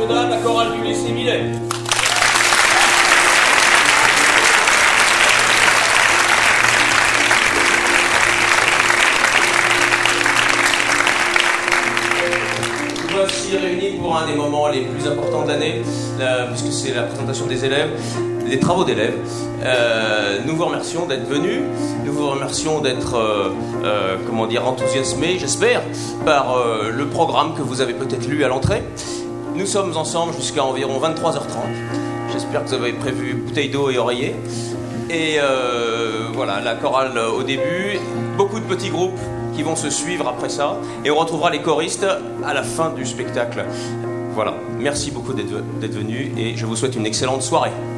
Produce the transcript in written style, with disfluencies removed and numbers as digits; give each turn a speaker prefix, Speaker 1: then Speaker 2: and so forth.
Speaker 1: messieurs, dames, la chorale du lycée Millet. Voici réunis pour un des moments les plus importants de l'année, puisque c'est la présentation des élèves, des travaux d'élèves. Nous vous remercions d'être venus, nous vous remercions d'être enthousiasmés, j'espère, par le programme que vous avez peut-être lu à l'entrée. Nous sommes ensemble jusqu'à environ 23h30. J'espère que vous avez prévu bouteille d'eau et oreiller. Et voilà, la chorale au début, beaucoup de petits groupes qui vont se suivre après ça, et on retrouvera les choristes à la fin du spectacle. Voilà, merci beaucoup d'être venus, et je vous souhaite une excellente soirée.